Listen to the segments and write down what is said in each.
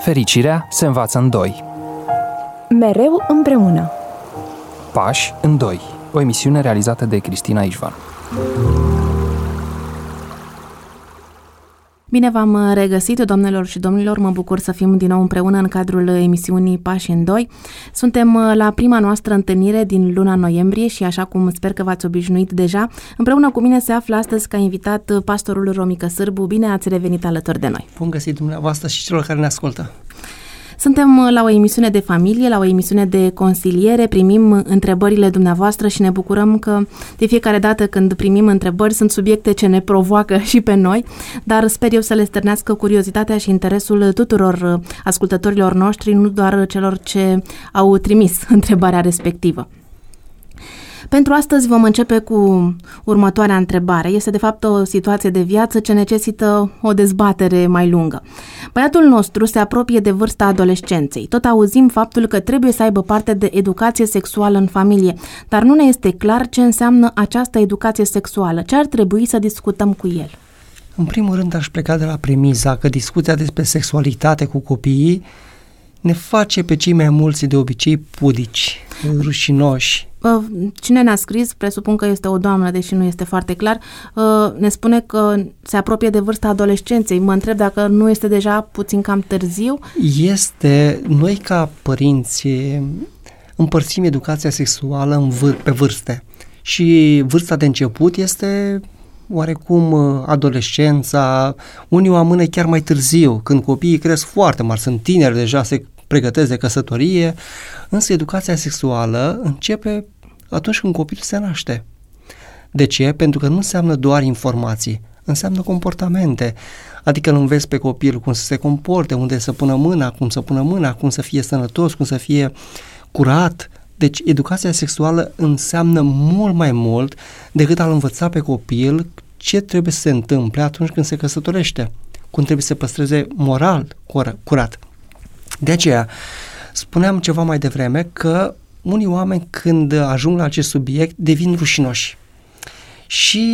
Fericirea se învață în doi. Mereu împreună. Pași în doi. O emisiune realizată de Cristina Ișvan. Bine v-am regăsit, doamnelor și domnilor, mă bucur să fim din nou împreună în cadrul emisiunii Pași în doi. Suntem la prima noastră întâlnire din luna noiembrie și, așa cum sper că v-ați obișnuit deja, împreună cu mine se află astăzi ca invitat pastorul Romică Sârbu. Bine ați revenit alături de noi! Bun găsit dumneavoastră și celor care ne ascultă! Suntem la o emisiune de familie, la o emisiune de consiliere, primim întrebările dumneavoastră și ne bucurăm că de fiecare dată când primim întrebări sunt subiecte ce ne provoacă și pe noi, dar sper eu să le stârnească curiozitatea și interesul tuturor ascultătorilor noștri, nu doar celor ce au trimis întrebarea respectivă. Pentru astăzi vom începe cu următoarea întrebare. Este de fapt o situație de viață ce necesită o dezbatere mai lungă. Băiatul nostru se apropie de vârsta adolescenței. Tot auzim faptul că trebuie să aibă parte de educație sexuală în familie, dar nu ne este clar ce înseamnă această educație sexuală. Ce ar trebui să discutăm cu el? În primul rând aș pleca de la premiza că discuția despre sexualitate cu copiii ne face pe cei mai mulți de obicei pudici, rușinoși. Cine ne-a scris, presupun că este o doamnă, deși nu este foarte clar, ne spune că se apropie de vârsta adolescenței. Mă întreb dacă nu este deja puțin cam târziu? Noi ca părinți împărțim educația sexuală pe vârste și vârsta de început este oarecum adolescența, unii o amână chiar mai târziu, când copiii cresc foarte mari, sunt tineri, deja se pregătesc de căsătorie, însă educația sexuală începe atunci când copilul se naște. De ce? Pentru că nu înseamnă doar informații, înseamnă comportamente, adică îl înveți pe copil cum să se comporte, unde să pună mâna, cum să fie sănătos, cum să fie curat. Deci educația sexuală înseamnă mult mai mult decât a-l învăța pe copil ce trebuie să se întâmple atunci când se căsătorește, cum trebuie să păstreze moral curat. De aceea, spuneam ceva mai devreme că unii oameni când ajung la acest subiect devin rușinoși și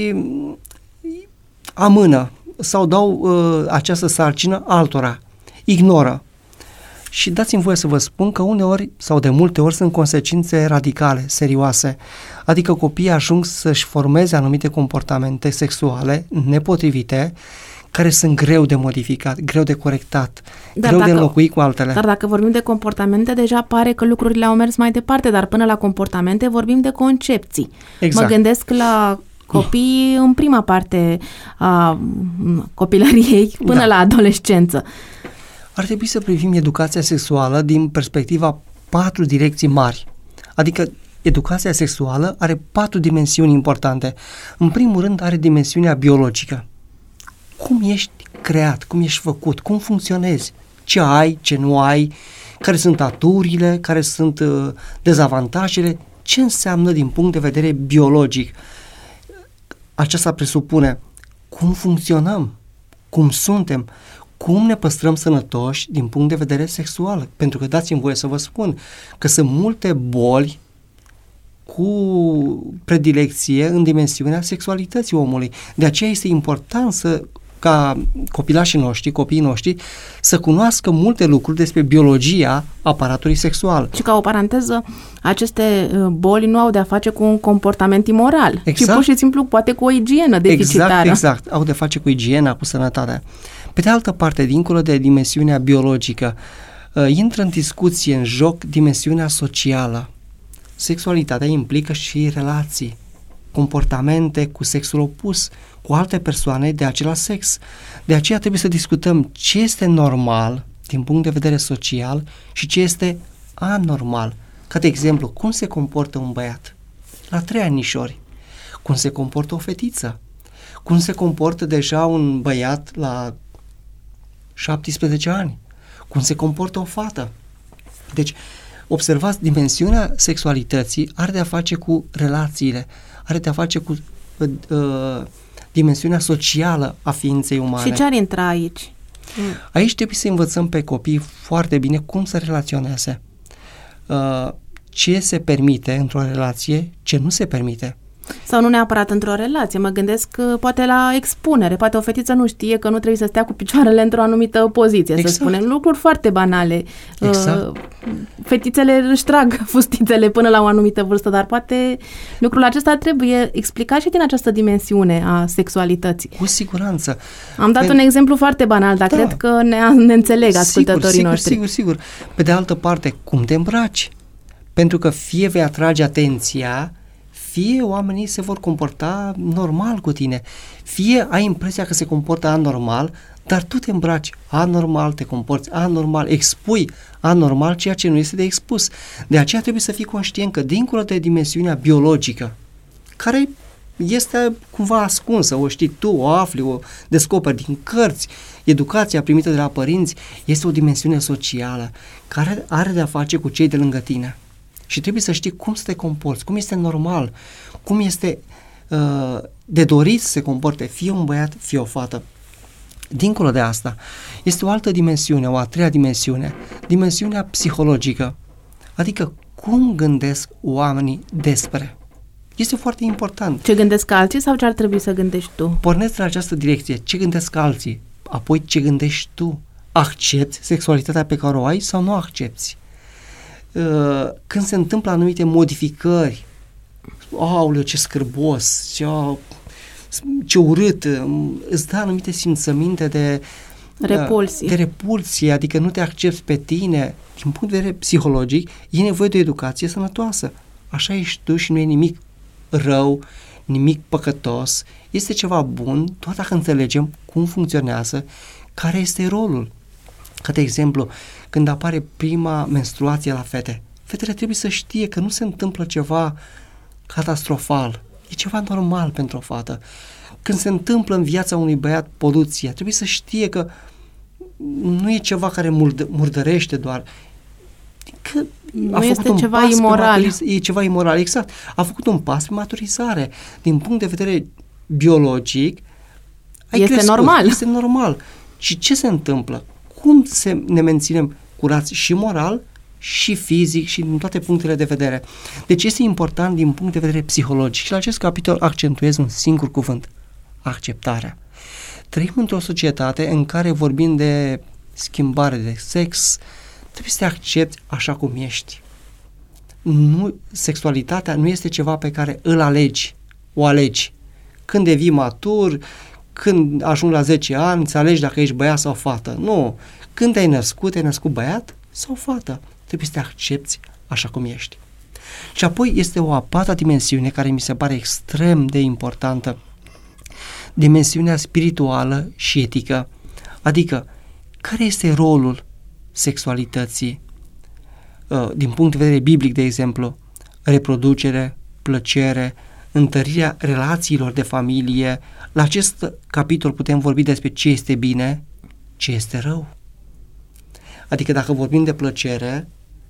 amână sau dau această sarcină altora, ignoră. Și dați-mi voie să vă spun că uneori sau de multe ori sunt consecințe radicale, serioase, adică copiii ajung să-și formeze anumite comportamente sexuale nepotrivite, care sunt greu de modificat, greu de corectat, greu de înlocuit cu altele. Dar dacă vorbim de comportamente, deja pare că lucrurile au mers mai departe, dar până la comportamente vorbim de concepții. Exact. Mă gândesc la copii în prima parte a copilăriei până la adolescență. Ar trebui să privim educația sexuală din perspectiva 4 direcții mari. Adică educația sexuală are 4 dimensiuni importante. În primul rând are dimensiunea biologică. Cum ești creat, cum ești făcut, cum funcționezi, ce ai, ce nu ai, care sunt aturile, care sunt dezavantajele, ce înseamnă din punct de vedere biologic. Aceasta presupune cum funcționăm, cum suntem, cum ne păstrăm sănătoși din punct de vedere sexual. Pentru că dați-mi voie să vă spun că sunt multe boli cu predilecție în dimensiunea sexualității omului. De aceea este important ca copiii noștri să cunoască multe lucruri despre biologia aparatului sexual. Și ca o paranteză, aceste boli nu au de-a face cu un comportament imoral, ci pur și simplu poate cu o igienă deficitară. Exact, au de face cu igiena, cu sănătatea. Pe de altă parte, dincolo de dimensiunea biologică, intră în discuție, în joc, dimensiunea socială. Sexualitatea implică și relații, comportamente cu sexul opus, cu alte persoane de același sex. De aceea trebuie să discutăm ce este normal din punct de vedere social și ce este anormal. Ca de exemplu, cum se comportă un băiat la 3 anișori, cum se comportă o fetiță, cum se comportă deja un băiat la 17 ani, cum se comportă o fată. Deci, observați, dimensiunea sexualității are de-a face cu relațiile, are de-a face cu dimensiunea socială a ființei umane. Și ce ar intra aici? Aici trebuie să învățăm pe copii foarte bine cum să relaționeze, ce se permite într-o relație, ce nu se permite. Sau nu neapărat într-o relație, mă gândesc poate la expunere, poate o fetiță nu știe că nu trebuie să stea cu picioarele într-o anumită poziție, exact. Să spunem, lucruri foarte banale. Exact. Fetițele își trag fustițele până la o anumită vârstă, dar poate lucrul acesta trebuie explicat și din această dimensiune a sexualității. Cu siguranță. Am dat un exemplu foarte banal, dar cred că ne înțeleg ascultătorii noștri. Sigur. Pe de altă parte, cum te îmbraci? Pentru că fie vei atrage atenția, fie oamenii se vor comporta normal cu tine, fie ai impresia că se comportă anormal, dar tu te îmbraci anormal, te comporți anormal, expui anormal ceea ce nu este de expus. De aceea trebuie să fii conștient că dincolo de dimensiunea biologică, care este cumva ascunsă, o știi tu, o afli, o descoperi din cărți, educația primită de la părinți, este o dimensiune socială care are de-a face cu cei de lângă tine. Și trebuie să știi cum să te comporți, cum este normal, cum este de dorit să se comporte fie un băiat, fie o fată. Dincolo de asta, este o altă dimensiune, o a treia dimensiune, dimensiunea psihologică, adică cum gândesc oamenii despre. Este foarte important. Ce gândesc alții sau ce ar trebui să gândești tu? Porneți în această direcție, ce gândesc alții, apoi ce gândești tu. Accepți sexualitatea pe care o ai sau nu accepți? Când se întâmplă anumite modificări, aoleu, ce scârbos, ce urât, îți dă anumite simțăminte de repulsie, adică nu te accepti pe tine, din punct de vedere psihologic, e nevoie de o educație sănătoasă. Așa ești tu și nu e nimic rău, nimic păcătos, este ceva bun, doar dacă înțelegem cum funcționează, care este rolul. Ca de exemplu, când apare prima menstruație la fete, fetele trebuie să știe că nu se întâmplă ceva catastrofal, e ceva normal pentru o fată. Când se întâmplă în viața unui băiat poluția, trebuie să știe că nu e ceva care murdărește doar, că nu este ceva imoral. E ceva imoral, exact. A făcut un pas pe maturizare. Din punct de vedere biologic, este normal. Este normal. Și ce se întâmplă? Cum ne menținem curați și moral, și fizic, și din toate punctele de vedere? Deci este important din punct de vedere psihologic. Și la acest capitol accentuez un singur cuvânt: acceptarea. Trăim într-o societate în care vorbim de schimbare de sex, trebuie să te accepti așa cum ești. Sexualitatea nu este ceva pe care o alegi. Când devii matur, când ajungi la 10 ani, îți alegi dacă ești băiat sau fată. Nu. Când te-ai născut băiat sau fată. Trebuie să te accepti așa cum ești. Și apoi este o a patra dimensiune care mi se pare extrem de importantă. Dimensiunea spirituală și etică. Adică, care este rolul sexualității din punct de vedere biblic, de exemplu, reproducere, plăcere, întărirea relațiilor de familie. La acest capitol putem vorbi despre ce este bine, ce este rău. Adică dacă vorbim de plăcere,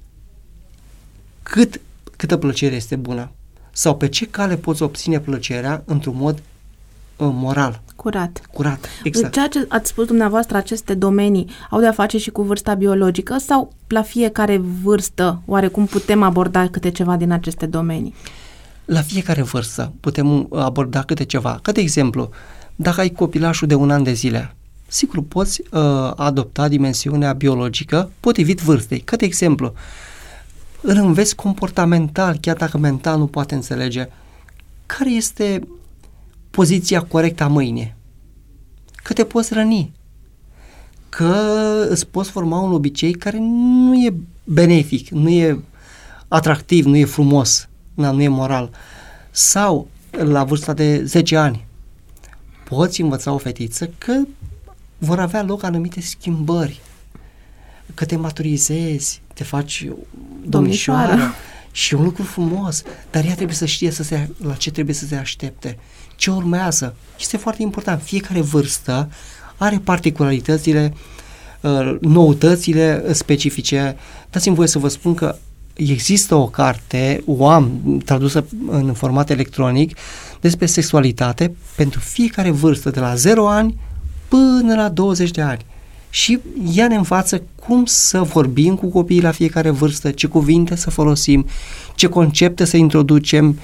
câtă plăcere este bună? Sau pe ce cale poți obține plăcerea într-un mod moral? Curat, exact. Ceea ce ați spus dumneavoastră, aceste domenii au de-a face și cu vârsta biologică sau la fiecare vârstă oarecum putem aborda câte ceva din aceste domenii? La fiecare vârstă putem aborda câte ceva. Ca de exemplu, dacă ai copilașul de 1 an de zile, sigur poți adopta dimensiunea biologică potrivit vârstei. Ca de exemplu, îl înveți comportamental, chiar dacă mental nu poate înțelege care este poziția corectă a mâinii, că te poți răni, că îți poți forma un obicei care nu e benefic, nu e atractiv, nu e frumos, nu e moral. Sau la vârsta de 10 ani poți învăța o fetiță că vor avea loc anumite schimbări, că te maturizezi, te faci domnișoară și un lucru frumos, dar ea trebuie să știe la ce trebuie să se aștepte, ce urmează. Este foarte important. Fiecare vârstă are particularitățile, noutățile specifice. Dați-mi voie să vă spun că există o carte, o am tradusă în format electronic, despre sexualitate pentru fiecare vârstă, de la 0 ani până la 20 de ani. Și ea ne învață cum să vorbim cu copiii la fiecare vârstă, ce cuvinte să folosim, ce concepte să introducem,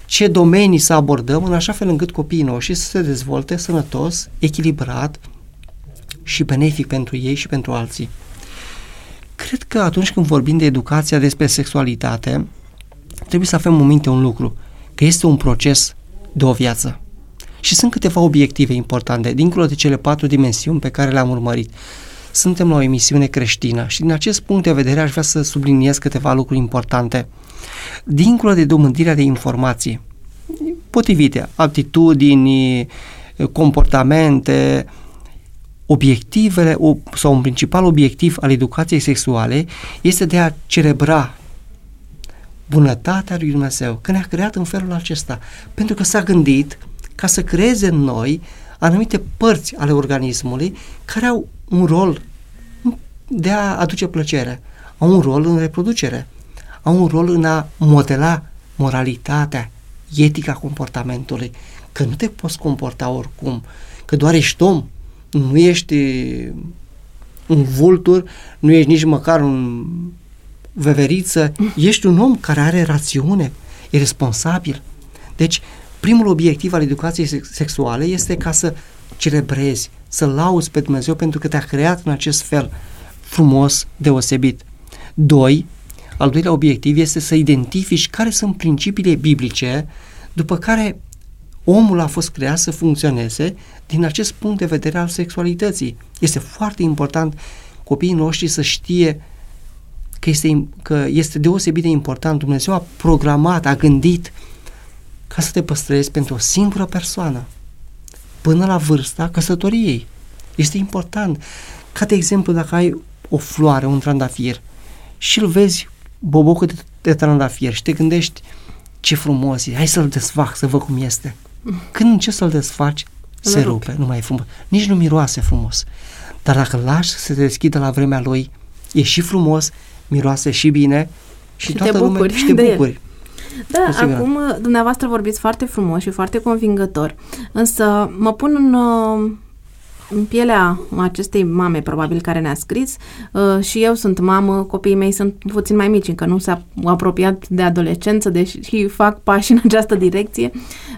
ce domenii să abordăm în așa fel încât copiii noștri să se dezvolte sănătos, echilibrat și benefic pentru ei și pentru alții. Cred că atunci când vorbim de educația despre sexualitate, trebuie să avem în minte un lucru, că este un proces de o viață. Și sunt câteva obiective importante, dincolo de cele 4 dimensiuni pe care le-am urmărit. Suntem la o emisiune creștină și din acest punct de vedere aș vrea să subliniez câteva lucruri importante. Dincolo de domândirea de informații potrivite, aptitudini, comportamente, obiectivele sau un principal obiectiv al educației sexuale este de a celebra bunătatea lui Dumnezeu, că ne-a creat în felul acesta, pentru că s-a gândit ca să creeze în noi anumite părți ale organismului care au un rol de a aduce plăcere, au un rol în reproducere, au un rol în a modela moralitatea, etica comportamentului, că nu te poți comporta oricum, că doar ești om, nu ești un vultur, nu ești nici măcar un veveriță, ești un om care are rațiune, e responsabil. Deci, primul obiectiv al educației sexuale este ca să celebrezi, să lauzi pe Dumnezeu pentru că te-a creat în acest fel frumos, deosebit. 2. Al doilea obiectiv este să identifici care sunt principiile biblice după care omul a fost creat să funcționeze din acest punct de vedere al sexualității. Este foarte important copiii noștri să știe că este deosebit de important. Dumnezeu a programat, a gândit ca să te păstrezi pentru o singură persoană până la vârsta căsătoriei. Este important. Ca de exemplu, dacă ai o floare, un trandafir și îl vezi bobocul de trandafir și te gândești ce frumos e, hai să-l desfac, să văd cum este. Când începi să-l desfaci, se rupe, nu mai e frumos. Nici nu miroase frumos. Dar dacă îl lași să se deschidă la vremea lui, e și frumos, miroase și bine și toată lumea și te bucuri. Da, acum dumneavoastră vorbiți foarte frumos și foarte convingător, însă mă pun în pielea acestei mame, probabil, care ne-a scris, și eu sunt mamă, copiii mei sunt puțin mai mici, încă nu s-au apropiat de adolescență, deși fac pași în această direcție.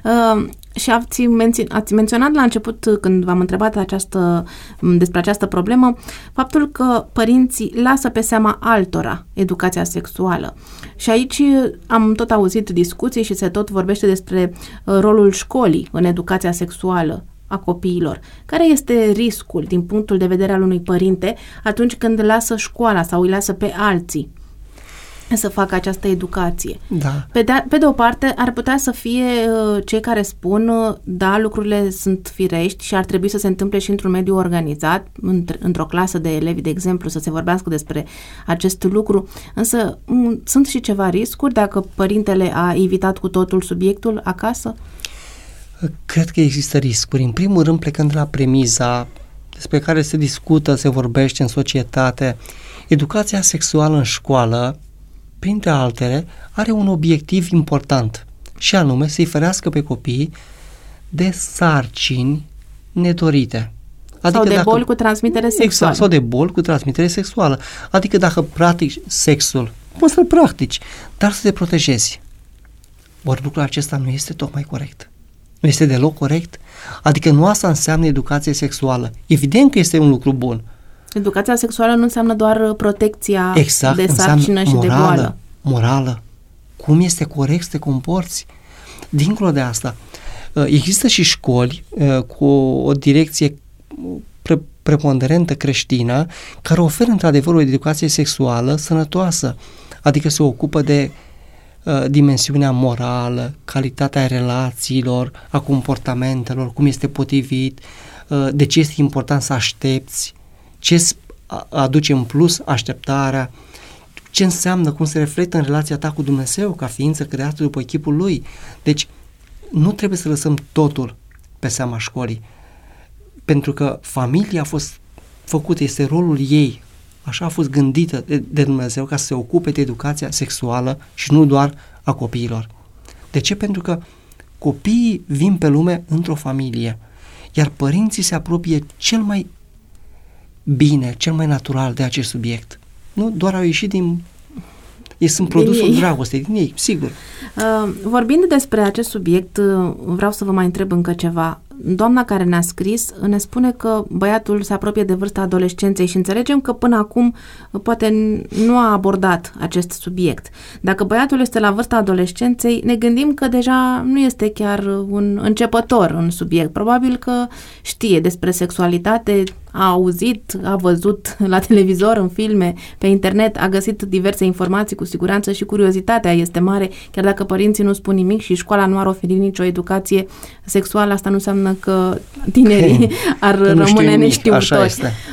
Și ați menționat la început, când v-am întrebat despre această problemă, faptul că părinții lasă pe seama altora educația sexuală. Și aici am tot auzit discuții și se tot vorbește despre rolul școlii în educația sexuală a copiilor. Care este riscul din punctul de vedere al unui părinte atunci când lasă școala sau îi lasă pe alții să facă această educație? Da. Pe de o parte, ar putea să fie cei care spun, da, lucrurile sunt firești și ar trebui să se întâmple și într-un mediu organizat, într-o clasă de elevi, de exemplu, să se vorbească despre acest lucru, însă sunt și ceva riscuri dacă părintele a evitat cu totul subiectul acasă? Cred că există riscuri. În primul rând, plecând de la premiza despre care se discută, se vorbește în societate, educația sexuală în școală, printre altele, are un obiectiv important și anume să-i ferească pe copii de sarcini nedorite. Adică sau de boli cu transmitere sexuală. Exact, sau de boli cu transmitere sexuală. Adică dacă practici sexul, poți să-l practici, dar să te protejezi. Ori lucrul acesta nu este tocmai corect. Nu este deloc corect. Adică nu asta înseamnă educație sexuală. Evident că este un lucru bun. Educația sexuală nu înseamnă doar protecția de sarcină și de boală. Morală. Cum este corect să te comporți? Dincolo de asta, există și școli cu o direcție preponderentă creștină care oferă într-adevăr o educație sexuală sănătoasă. Adică se ocupă de dimensiunea morală, calitatea relațiilor, a comportamentelor, cum este potrivit, de ce este important să aștepți, ce aduce în plus așteptarea, ce înseamnă, cum se reflectă în relația ta cu Dumnezeu ca ființă creată după chipul Lui. Deci nu trebuie să lăsăm totul pe seama școlii, pentru că familia a fost făcută, este rolul ei, așa a fost gândită de Dumnezeu ca să se ocupe de educația sexuală și nu doar a copiilor. De ce? Pentru că copiii vin pe lume într-o familie, iar părinții se apropie cel mai bine, cel mai natural de acest subiect. Nu doar au ieșit din Ei sunt produsul dragostei din ei, sigur. Vorbind despre acest subiect, vreau să vă mai întreb încă ceva. Doamna care ne-a scris ne spune că băiatul se apropie de vârsta adolescenței și înțelegem că până acum poate nu a abordat acest subiect. Dacă băiatul este la vârsta adolescenței, ne gândim că deja nu este chiar un începător în subiect. Probabil că știe despre sexualitate, a auzit, a văzut la televizor, în filme, pe internet, a găsit diverse informații, cu siguranță și curiozitatea este mare, chiar dacă părinții nu spun nimic și școala nu ar oferi nicio educație sexuală, asta nu înseamnă că tinerii ar rămâne neștiutori.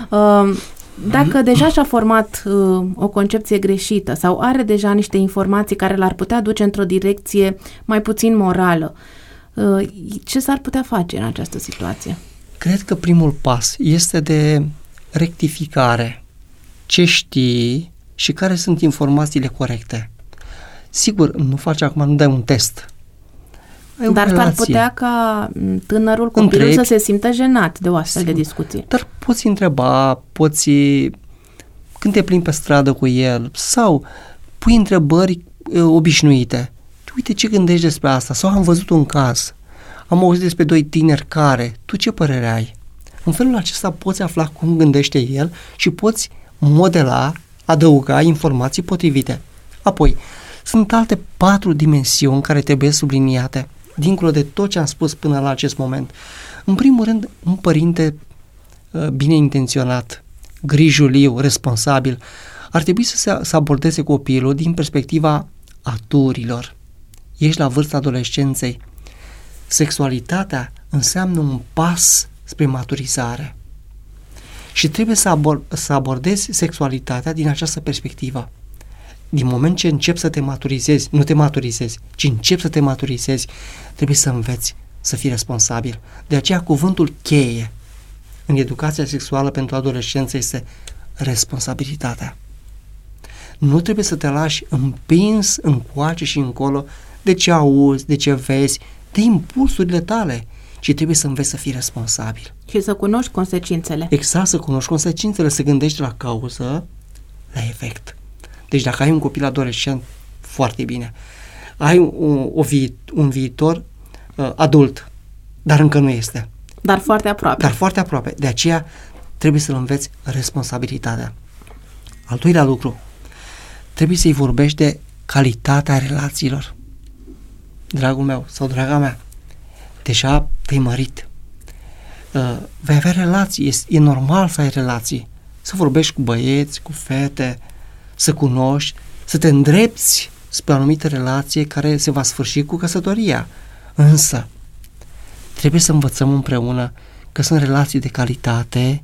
Dacă deja și-a format o concepție greșită sau are deja niște informații care l-ar putea duce într-o direcție mai puțin morală, ce s-ar putea face în această situație? Cred că primul pas este de rectificare. Ce știi și care sunt informațiile corecte. Sigur, nu faci acum, nu dai un test. Dar s-ar putea ca tânărul, copilul să se simtă jenat de o astfel de discuție. Dar poți întreba, când te plimbi pe stradă cu el sau pui întrebări obișnuite. Uite ce gândești despre asta sau am văzut un caz. Am auzit despre doi tineri care, tu ce părere ai? În felul acesta poți afla cum gândește el și poți modela, adăuga informații potrivite. Apoi, sunt alte 4 dimensiuni care trebuie subliniate, dincolo de tot ce am spus până la acest moment. În primul rând, un părinte bine intenționat, grijuliu, responsabil, ar trebui să abordeze copilul din perspectiva aturilor. Ești la vârsta adolescenței. Sexualitatea înseamnă un pas spre maturizare și trebuie să abordezi sexualitatea din această perspectivă. Din moment ce începi să te maturizezi, nu te maturizezi, ci începi să te maturizezi, trebuie să înveți să fii responsabil. De aceea cuvântul cheie în educația sexuală pentru adolescență este responsabilitatea. Nu trebuie să te lași împins încoace și încolo de ce auzi, de ce vezi, de impulsurile tale, ci trebuie să înveți să fii responsabil. Și să cunoști consecințele. Exact, să cunoști consecințele, să gândești la cauză, la efect. Deci dacă ai un copil adolescent, foarte bine. Ai un viitor adult, dar încă nu este. Dar foarte aproape. Dar foarte aproape. De aceea trebuie să-l înveți responsabilitatea. Al doilea lucru, trebuie să-i vorbești de calitatea relațiilor. Dragul meu sau draga mea, deja te-ai mărit. Vei avea relații, e normal să ai relații. Să vorbești cu băieți, cu fete, să cunoști, să te îndrepți spre o anumită relație care se va sfârși cu căsătoria. Însă, trebuie să învățăm împreună că sunt relații de calitate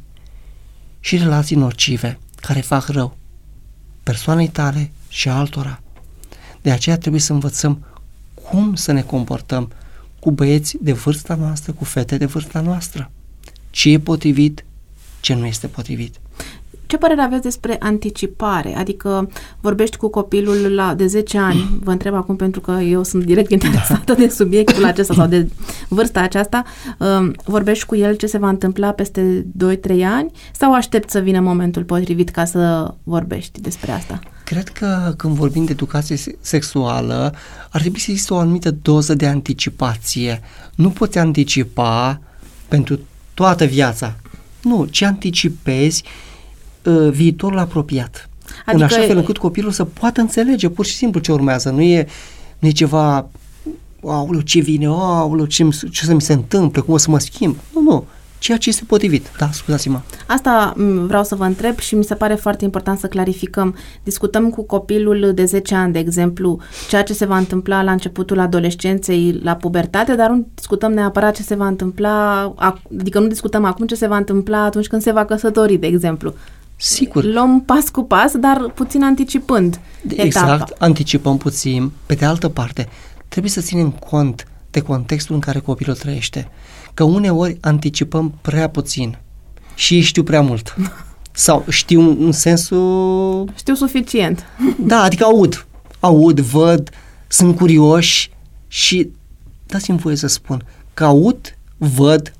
și relații nocive, care fac rău persoanei tale și altora. De aceea trebuie să învățăm cum să ne comportăm cu băieți de vârsta noastră, cu fete de vârsta noastră. Ce e potrivit, ce nu este potrivit. Ce părere aveți despre anticipare? Adică vorbești cu copilul de 10 ani, vă întreb acum pentru că eu sunt direct interesată de subiectul acesta sau de vârsta aceasta, vorbești cu el ce se va întâmpla peste 2-3 ani sau aștepți să vină momentul potrivit ca să vorbești despre asta? Cred că când vorbim de educație sexuală, ar trebui să există o anumită doză de anticipație. Nu poți anticipa pentru toată viața. Nu, ci anticipezi viitorul apropiat. Adică în așa fel încât copilul să poată înțelege pur și simplu ce urmează. Nu e ceva, aoleu, ce vine, aoleu, ce să mi se întâmple, cum o să mă schimb. Nu. Ceea ce este potrivit. Da, scuzați-mă. Asta vreau să vă întreb și mi se pare foarte important să clarificăm. Discutăm cu copilul de 10 ani, de exemplu, ceea ce se va întâmpla la începutul adolescenței, la pubertate, dar nu discutăm neapărat ce se va întâmpla, adică nu discutăm acum ce se va întâmpla atunci când se va căsători, de exemplu. Sigur. Luăm pas cu pas, dar puțin anticipând etapa. Exact, anticipăm puțin. Pe de altă parte, trebuie să ținem cont de contextul în care copilul trăiește. Că uneori anticipăm prea puțin și ei știu prea mult. Sau știu în sensul... Știu suficient. Da, adică aud, văd, sunt curioși și dați-mi voie să spun că aud, văd,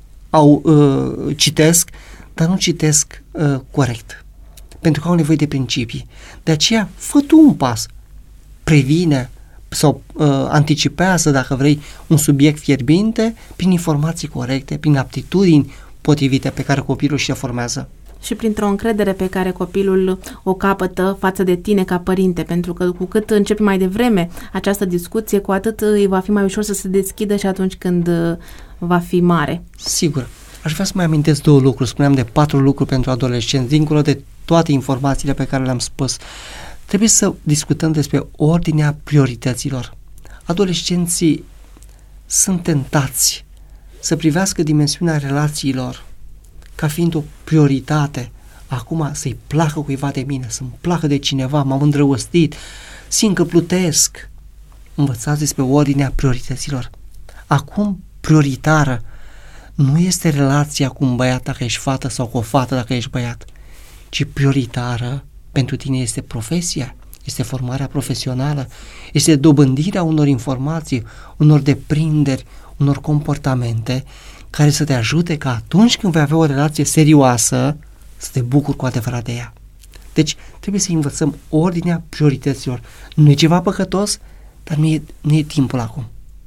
citesc, dar nu citesc corect. Pentru că au nevoie de principii. De aceea, fă tu un pas. previne sau anticipează, dacă vrei, un subiect fierbinte prin informații corecte, prin aptitudini potrivite pe care copilul și le formează. Și printr-o încredere pe care copilul o capătă față de tine ca părinte, pentru că cu cât începi mai devreme această discuție, cu atât îi va fi mai ușor să se deschidă și atunci când va fi mare. Sigur. Aș vrea să mai amintesc 2 lucruri. Spuneam de 4 lucruri pentru adolescenți, dincolo de toate informațiile pe care le-am spus. Trebuie să discutăm despre ordinea priorităților. Adolescenții sunt tentați să privească dimensiunea relațiilor ca fiind o prioritate. Acum să-i placă cuiva de mine, să-mi placă de cineva, m-am îndrăgostit, simt că plutesc. Învățați despre ordinea priorităților. Acum, prioritară nu este relația cu un băiat dacă ești fată sau cu o fată dacă ești băiat, ci prioritară pentru tine este profesia, este formarea profesională, este dobândirea unor informații, unor deprinderi, unor comportamente care să te ajute ca atunci când vei avea o relație serioasă să te bucuri cu adevărat de ea. Deci trebuie să învățăm ordinea priorităților. Nu e ceva păcătos, dar nu e timpul acum.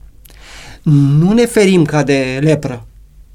Nu ne ferim ca de lepră.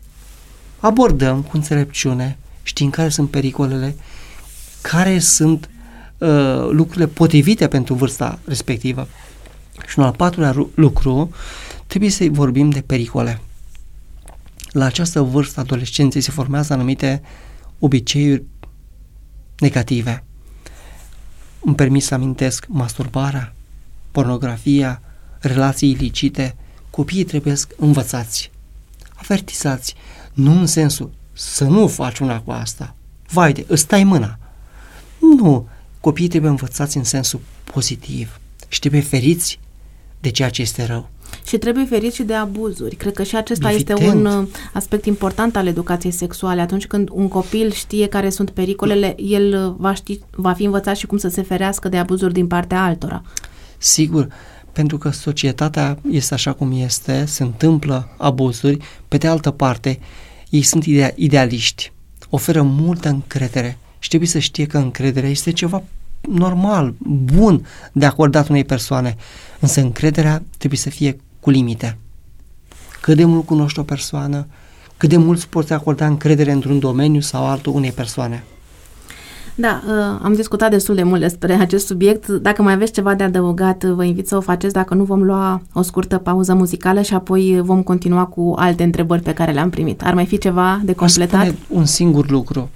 Abordăm cu înțelepciune, știm care sunt pericolele, care sunt lucrurile potrivite pentru vârsta respectivă. Și un al 4-lea lucru, trebuie să vorbim de pericole. La această vârstă adolescenței se formează anumite obiceiuri negative. Îmi permis să amintesc masturbarea, pornografia, relații ilicite. Copiii trebuie învățați, avertizați, nu în sensul să nu faci una cu asta. Vai de, îți tai mâna. Nu, copiii trebuie învățați în sensul pozitiv și trebuie feriți de ceea ce este rău. Și trebuie ferit și de abuzuri. Cred că și acesta Evident. este un aspect important al educației sexuale. Atunci când un copil știe care sunt pericolele, el va fi învățat și cum să se ferească de abuzuri din partea altora. Sigur, pentru că societatea este așa cum este, se întâmplă abuzuri, pe de altă parte, ei sunt idealiști, oferă multă încredere și trebuie să știe că încrederea este ceva normal, bun de acordat unei persoane, însă încrederea trebuie să fie cu limite. Cât de mult cunoști o persoană, cât de mult poți acorda încredere într-un domeniu sau altul unei persoane. Da, am discutat destul de mult despre acest subiect. Dacă mai aveți ceva de adăugat, vă invit să o faceți. Dacă nu, vom lua o scurtă pauză muzicală și apoi vom continua cu alte întrebări pe care le-am primit. Ar mai fi ceva de completat? Aș spune un singur lucru.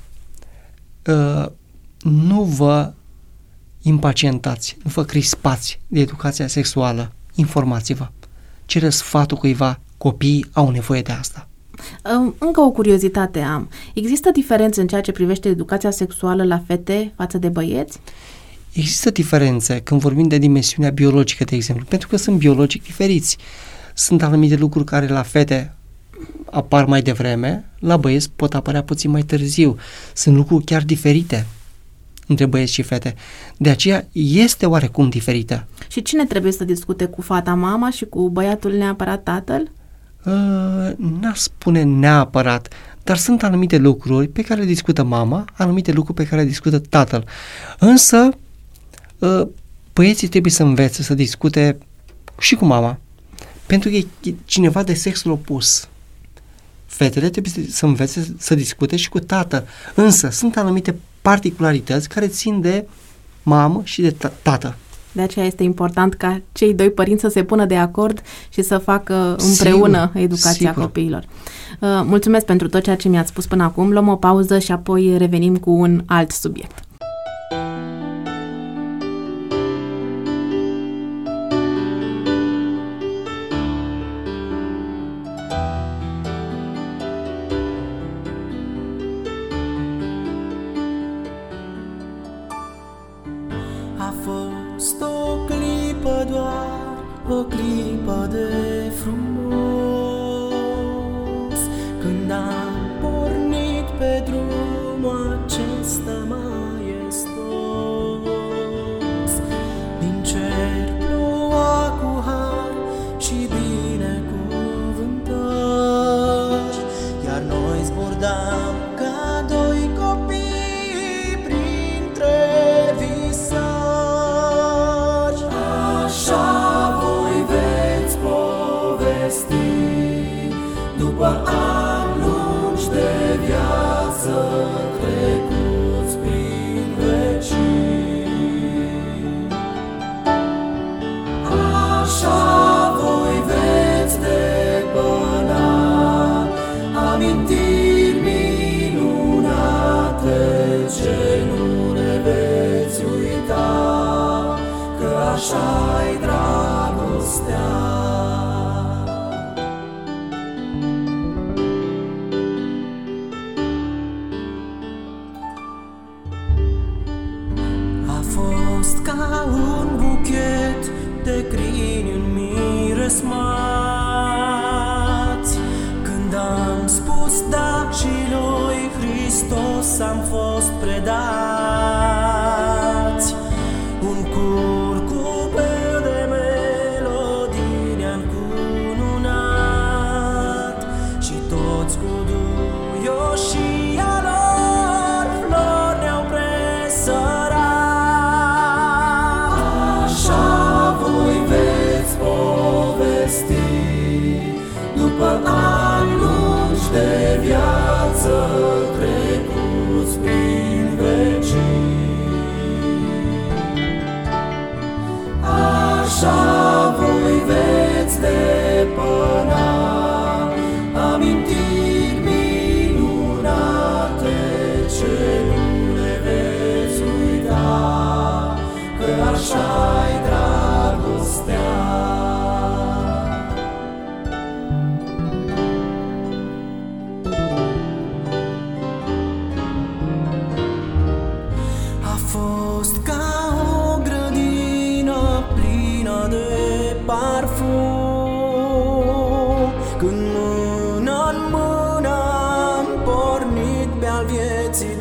Nu vă impacientați, nu vă crispați de educația sexuală. Informați-vă. Cereți sfatul cuiva. Copiii au nevoie de asta. Încă o curiozitate am. Există diferențe în ceea ce privește educația sexuală la fete față de băieți? Există diferențe când vorbim de dimensiunea biologică, de exemplu, pentru că sunt biologic diferiți. Sunt anumite lucruri care la fete apar mai devreme, la băieți pot apărea puțin mai târziu. Sunt lucruri chiar diferite între băieți și fete. De aceea este oarecum diferită. Și cine trebuie să discute cu fata mama și cu băiatul neapărat tatăl? N-aș spune neapărat, dar sunt anumite lucruri pe care le discută mama, anumite lucruri pe care le discută tatăl. Însă, băieții trebuie să învețe să discute și cu mama, pentru că e cineva de sexul opus. Fetele trebuie să învețe să discute și cu tată. Însă, sunt anumite particularități care țin de mamă și de tată. De aceea este important ca cei doi părinți să se pună de acord și să facă împreună educația copiilor. Mulțumesc pentru tot ceea ce mi-ați spus până acum. Luăm o pauză și apoi revenim cu un alt subiect. A fost o clipă doar, o clipă de frumos, când am pornit pe drumul acesta maestos. Din cer ploua cu har și binecuvântări, iar noi zburdam ca doi copii printre visări. viață trecuți prin vecii. Așa voi veți depăna amintiri minunate ce nu le veți uita, că așa-i dragostea. A fost ca un buchet de crini în miresmați, când am spus da și lui Hristos am fost predați. Un curcubeu de melodii ne-a încununat și toți cu duioșii a lor flori ne-au presărat. Așa voi veți povesti după ani lungi de viață trecuți prin vecii. Așa voi veți depăna amintiri minunate ce nu le veți uita, că așa-i dragostea. A fost ca o grădină plină de parfum, când mână în mână am pornit pe-al vieții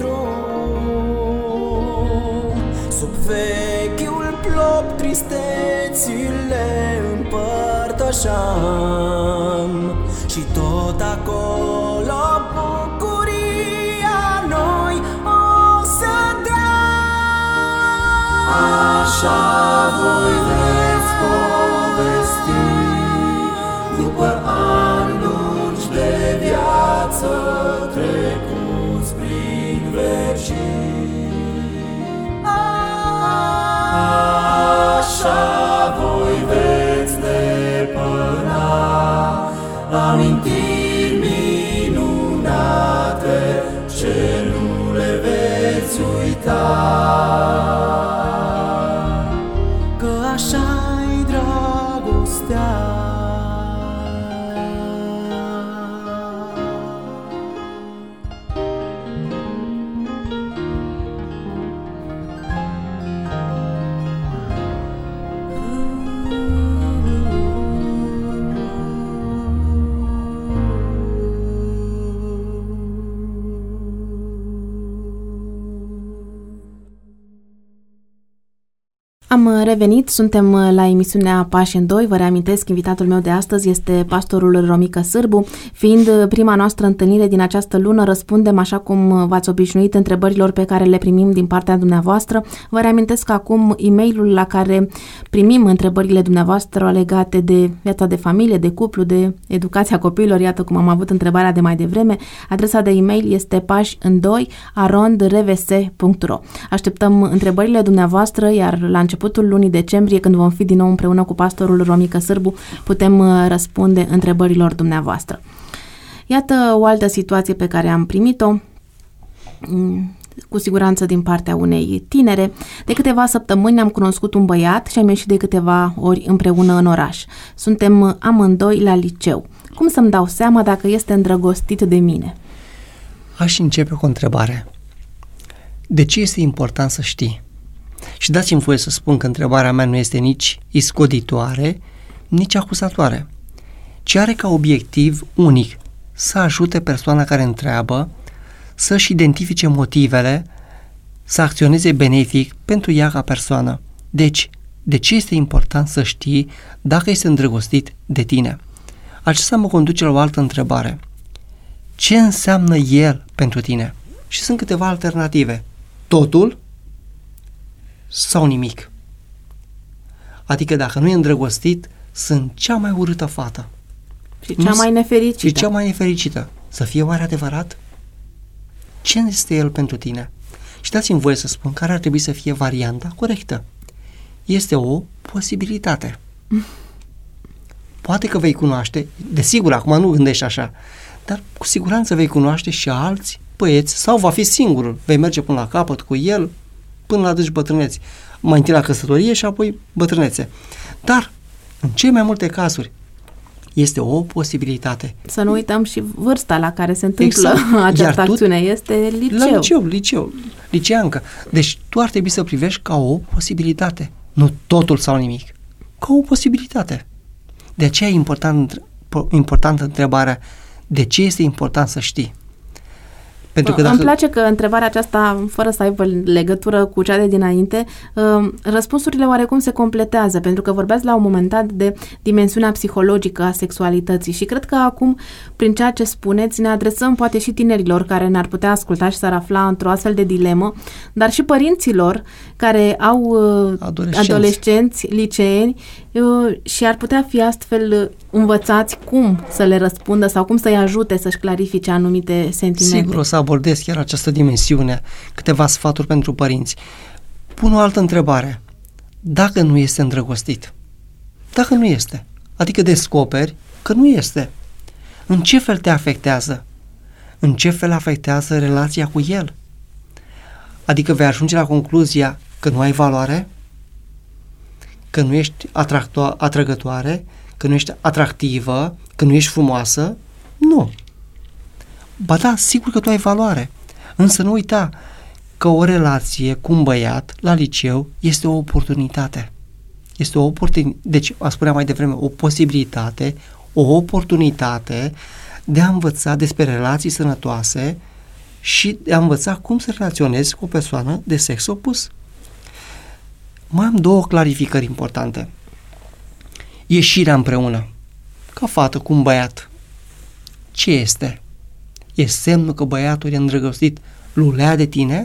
drum. Sub vechiul plop tristețile împărtășam și tot acolo bucuria noi o să dea. Așa voi veți povesti după ani lungi de viață trecuți prin vecii. Așa voi veți depăna amintiri minunate ce nu le veți uita, că așa-i dragostea. Am revenit, suntem la emisiunea Pași în Doi. Vă reamintesc, invitatul meu de astăzi este pastorul Romica Sârbu. Fiind prima noastră întâlnire din această lună, răspundem așa cum v-ați obișnuit întrebărilor pe care le primim din partea dumneavoastră. Vă reamintesc acum e-mailul la care primim întrebările dumneavoastră legate de viața de familie, de cuplu, de educația copiilor. Iată cum am avut întrebarea de mai devreme. Adresa de e-mail este pașiîndoi@rvs.ro. Așteptăm întrebările dumneavoastră, iar la începutul lunii decembrie, când vom fi din nou împreună cu pastorul Romica Sârbu, putem răspunde întrebărilor dumneavoastră. Iată o altă situație pe care am primit-o, cu siguranță din partea unei tinere. De câteva săptămâni am cunoscut un băiat și am ieșit de câteva ori împreună în oraș. Suntem amândoi la liceu. Cum să-mi dau seama dacă este îndrăgostit de mine? Aș începe cu o întrebare. De ce este important să știi? Și dați-mi voie să spun că întrebarea mea nu este nici iscoditoare, nici acuzatoare, ci are ca obiectiv unic să ajute persoana care întreabă să-și identifice motivele, să acționeze benefic pentru ea ca persoană. Deci, de ce este important să știi dacă este îndrăgostit de tine? Acesta mă conduce la o altă întrebare. Ce înseamnă el pentru tine? Și sunt câteva alternative. Totul sau nimic. Adică dacă nu e îndrăgostit, sunt cea mai urâtă fată. Și cea mai nefericită. Și cea mai nefericită. Să fie oare adevărat? Ce este el pentru tine? Și dați-mi voie să spun care ar trebui să fie varianta corectă. Este o posibilitate. Poate că vei cunoaște, desigur, acum nu gândești așa, dar cu siguranță vei cunoaște și alți băieți sau va fi singurul. Vei merge până la capăt cu el, până la adânci bătrâneți. Mai întâi la căsătorie și apoi bătrânețe. Dar, în cele mai multe cazuri, este o posibilitate. Să nu uităm și vârsta la care se întâmplă această acțiune. Este liceu. Liceancă. Deci tu ar trebui să privești ca o posibilitate. Nu totul sau nimic. Ca o posibilitate. De aceea e importantă întrebarea de ce este important să știi. Pentru că Îmi place că întrebarea aceasta, fără să aibă legătură cu cea de dinainte, răspunsurile oarecum se completează, pentru că vorbeați la un moment dat de dimensiunea psihologică a sexualității și cred că acum, prin ceea ce spuneți, ne adresăm poate și tinerilor care ne-ar putea asculta și s-ar afla într-o astfel de dilemă, dar și părinților care au adolescenți, liceeni și ar putea fi astfel învățați cum să le răspundă sau cum să-i ajute să-și clarifice anumite sentimente. Sigur, o să abordez chiar această dimensiune, câteva sfaturi pentru părinți. Pun o altă întrebare. Dacă nu este îndrăgostit? Dacă nu este, adică descoperi că nu este, în ce fel te afectează? În ce fel afectează relația cu el? Adică vei ajunge la concluzia că nu ai valoare? Că nu ești atrăgătoare? Că nu ești atractivă? Că nu ești frumoasă? Nu. Ba da, sigur că tu ai valoare, însă nu uita că o relație cu un băiat la liceu este o oportunitate. Este o oportunitate, deci, a spunea mai devreme, o posibilitate, o oportunitate de a învăța despre relații sănătoase și de a învăța cum să relaționezi cu o persoană de sex opus. Mai am două clarificări importante. Ieșirea împreună, ca fată cu un băiat, ce este? E semnul că băiatul e îndrăgostit, lulea de tine?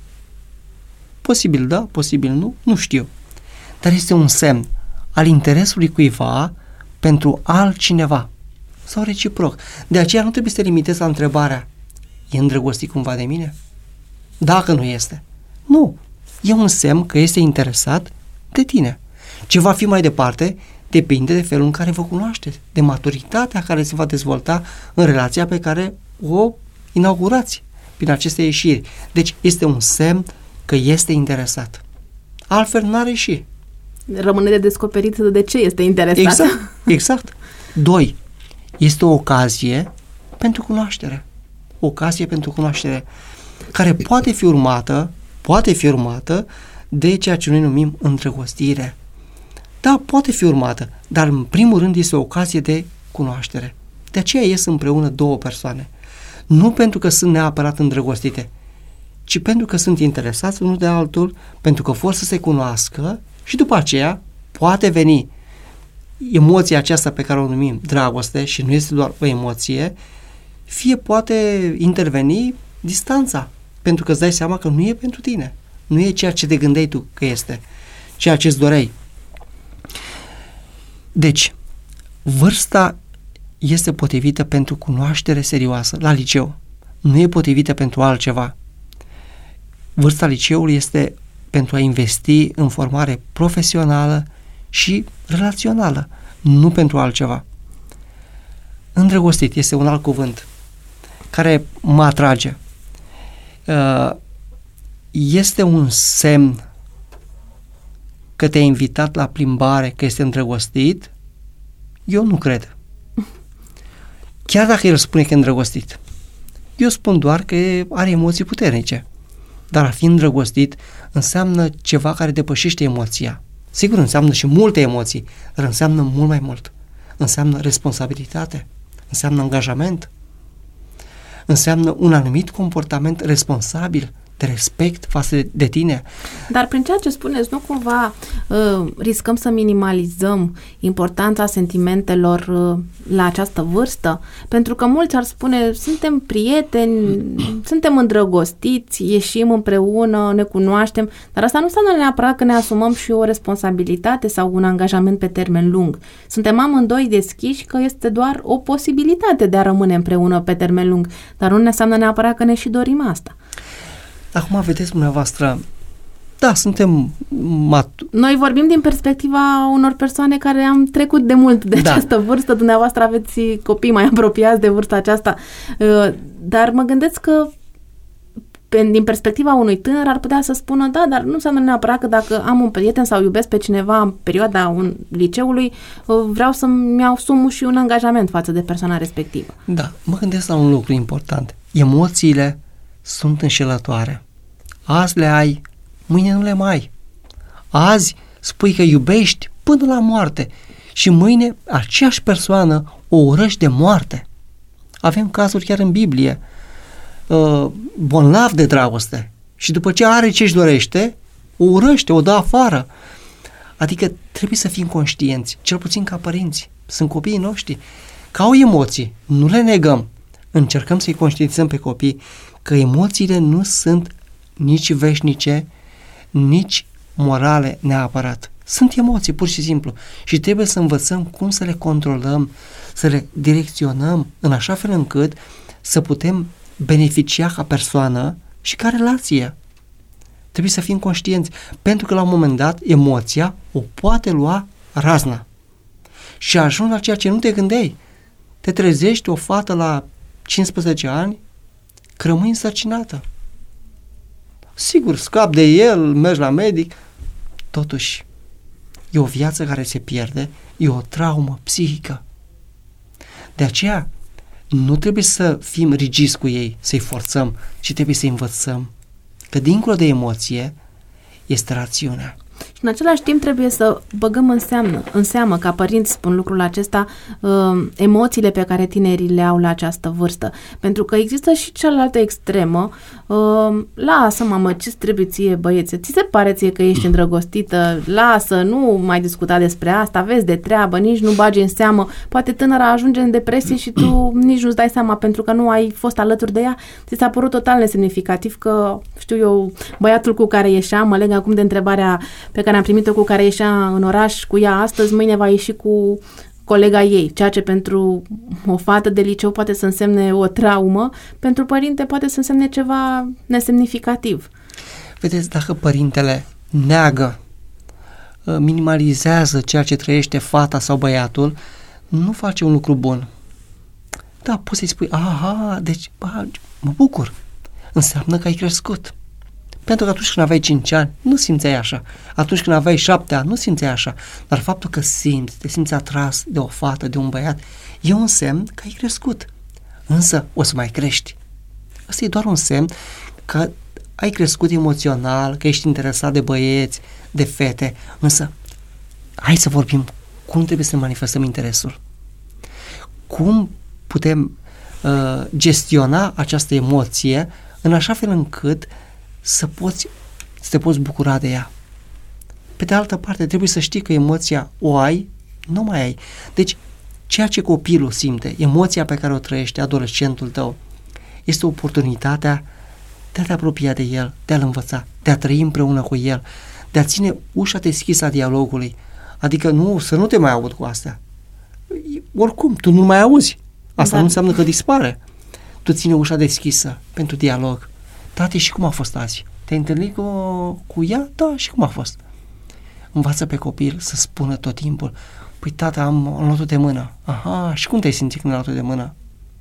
Posibil da, posibil nu, nu știu. Dar este un semn al interesului cuiva pentru altcineva sau reciproc. De aceea nu trebuie să te limitezi la întrebarea: e îndrăgostit cumva de mine? Dacă nu este. Nu. E un semn că este interesat de tine. Ce va fi mai departe depinde de felul în care vă cunoașteți, de maturitatea care se va dezvolta în relația pe care o inaugurați prin aceste ieșiri. Deci este un semn că este interesat. Altfel n-ar ieși. Rămâne de descoperit de ce este interesat. Exact. 2. Este o ocazie pentru cunoaștere. O ocazie pentru cunoaștere care poate fi urmată de ceea ce noi numim îndrăgostire. Da, poate fi urmată, dar în primul rând este o ocazie de cunoaștere. De aceea ies împreună două persoane. Nu pentru că sunt neapărat îndrăgostite, ci pentru că sunt interesați unul de altul, pentru că vor să se cunoască și după aceea poate veni emoția aceasta pe care o numim dragoste și nu este doar o emoție, fie poate interveni distanța, pentru că îți dai seama că nu e pentru tine, nu e ceea ce te gândeai tu că este, ceea ce îți doreai. Deci, vârsta este potrivită pentru cunoaștere serioasă la liceu. Nu e potrivită pentru altceva. Vârsta liceului este pentru a investi în formare profesională și relațională, nu pentru altceva. Îndrăgostit este un alt cuvânt care mă atrage. Este un semn că te-a invitat la plimbare, că este îndrăgostit? Eu nu cred. Chiar dacă el spune că e îndrăgostit. Eu spun doar că are emoții puternice. Dar a fi îndrăgostit înseamnă ceva care depășește emoția. Sigur, înseamnă și multe emoții, dar înseamnă mult mai mult. Înseamnă responsabilitate, înseamnă angajament, înseamnă un anumit comportament responsabil de respect față de tine. Dar prin ceea ce spuneți, nu cumva riscăm să minimalizăm importanța sentimentelor la această vârstă? Pentru că mulți ar spune, suntem prieteni, suntem îndrăgostiți, ieșim împreună, ne cunoaștem, dar asta nu înseamnă neapărat că ne asumăm și o responsabilitate sau un angajament pe termen lung. Suntem amândoi deschiși că este doar o posibilitate de a rămâne împreună pe termen lung, dar nu înseamnă neapărat că ne și dorim asta. Acum vedeți dumneavoastră, da, suntem Noi vorbim din perspectiva unor persoane care am trecut de mult de această vârstă, dumneavoastră aveți copii mai apropiați de vârsta aceasta, dar mă gândesc că din perspectiva unui tânăr ar putea să spună, da, dar nu înseamnă neapărat că dacă am un prieten sau iubesc pe cineva în perioada liceului, vreau să-mi asum și un angajament față de persoana respectivă. Da, mă gândesc la un lucru important. Emoțiile sunt înșelătoare. Azi le ai, mâine nu le mai ai. Azi spui că iubești până la moarte și mâine aceeași persoană o urăști de moarte. Avem cazuri chiar în Biblie, bolnav de dragoste și după ce are ce-și dorește, o urăște, o dă afară. Adică trebuie să fim conștienți, cel puțin ca părinți, sunt copiii noștri, că au emoții, nu le negăm, încercăm să-i conștientizăm pe copii că emoțiile nu sunt nici veșnice, nici morale neapărat. Sunt emoții, pur și simplu. Și trebuie să învățăm cum să le controlăm, să le direcționăm în așa fel încât să putem beneficia ca persoană și ca relație. Trebuie să fim conștienți, pentru că la un moment dat emoția o poate lua razna. Și ajungi la ceea ce nu te gândeai. Te trezești o fată la 15 ani că rămâi însărcinată. Sigur, scapi de el, mergi la medic, totuși e o viață care se pierde, e o traumă psihică. De aceea nu trebuie să fim rigizi cu ei, să-i forțăm, ci trebuie să-i învățăm că dincolo de emoție este rațiunea. Și în același timp trebuie să băgăm în seamă, ca părinți spun lucrul acesta, emoțiile pe care tinerii le au la această vârstă. Pentru că există și cealaltă extremă, lasă mamă, ce-ți trebuie ție băiețe, ți se pare ție că ești îndrăgostită, lasă, nu mai discuta despre asta, vezi de treabă, nici nu bagi în seamă, poate tânăra ajunge în depresie și tu nici nu-ți dai seama pentru că nu ai fost alături de ea, ți s-a părut total nesemnificativ că, știu eu, băiatul cu care ieșea, mă leg acum de întrebarea pe care am primit-o, cu care ieșea în oraș cu ea astăzi, mâine va ieși cu colega ei, ceea ce pentru o fată de liceu poate să însemne o traumă, pentru părinte poate să însemne ceva nesemnificativ. Vedeți, dacă părintele neagă, minimalizează ceea ce trăiește fata sau băiatul, nu face un lucru bun. Da, poți să-i spui, aha, deci, mă bucur, înseamnă că ai crescut. Pentru că atunci când aveai 5 ani, nu simțeai așa. Atunci când aveai 7 ani, nu simțeai așa. Dar faptul că te simți atras de o fată, de un băiat, e un semn că ai crescut. Însă o să mai crești. Asta e doar un semn că ai crescut emoțional, că ești interesat de băieți, de fete. Însă, hai să vorbim cum trebuie să manifestăm interesul. Cum putem gestiona această emoție în așa fel încât să te poți bucura de ea. Pe de altă parte, trebuie să știi că emoția o ai, nu mai ai. Deci, ceea ce copilul simte, emoția pe care o trăiește adolescentul tău, este oportunitatea de a te apropia de el, de a-l învăța, de a trăi împreună cu el, de a ține ușa deschisă a dialogului. Adică să nu te mai aud cu astea. Oricum, tu nu mai auzi. Asta nu înseamnă că dispare. Tu ține ușa deschisă pentru dialog. Tati, și cum a fost azi? Te-ai întâlnit cu ea? Da, și cum a fost? Învață pe copil să spună tot timpul, păi tata, am luat-o de mână. Aha, și cum te-ai simțit când ai luat-o de mână?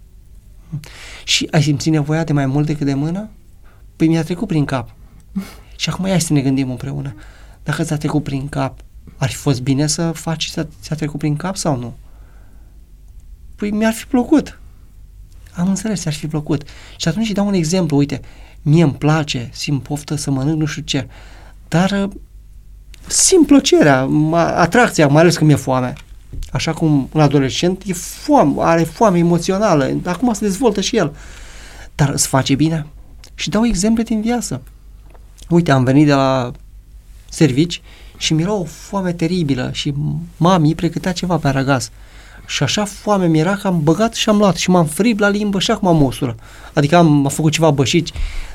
Și ai simțit nevoia de mai mult decât de mână? Păi mi-a trecut prin cap. Și acum hai să ne gândim împreună. Dacă ți-a trecut prin cap, ar fi fost bine să faci ți-a trecut prin cap sau nu? Păi mi-ar fi plăcut. Am înțeles, ți-ar fi plăcut. Și atunci îi dau un exemplu, uite, mie îmi place, simt poftă să mănânc nu știu ce, dar simt plăcerea, atracția, mai ales când mi-e foame. Așa cum un adolescent are foame emoțională, acum se dezvoltă și el. Dar îți face bine? Și dau exemple din viață. Uite, am venit de la servici și mi-era o foame teribilă și mami pregătea ceva pe aragaz. Și așa foame mi-era că am băgat și am luat și m-am frib la limbă și acum mă usură. Adică am făcut ceva bășici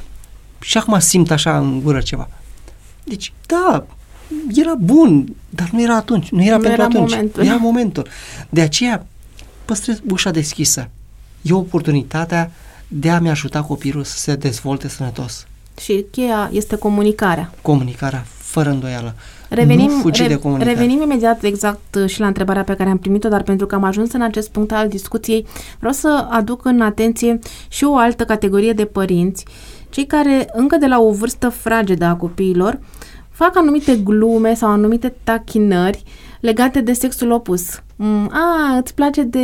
și acum simt așa în gură ceva. Deci, da, era bun, dar nu era atunci, nu era pentru atunci. Momentul. Era momentul. De aceea păstrez ușa deschisă. E oportunitatea de a-mi ajuta copilul să se dezvolte sănătos. Și cheia este comunicarea. Comunicarea, fără îndoială. Nu fugi de comunicare. Revenim imediat exact și la întrebarea pe care am primit-o, dar pentru că am ajuns în acest punct al discuției, vreau să aduc în atenție și o altă categorie de părinți, cei care încă de la o vârstă fragedă a copiilor fac anumite glume sau anumite tachinări legate de sexul opus. Îți place de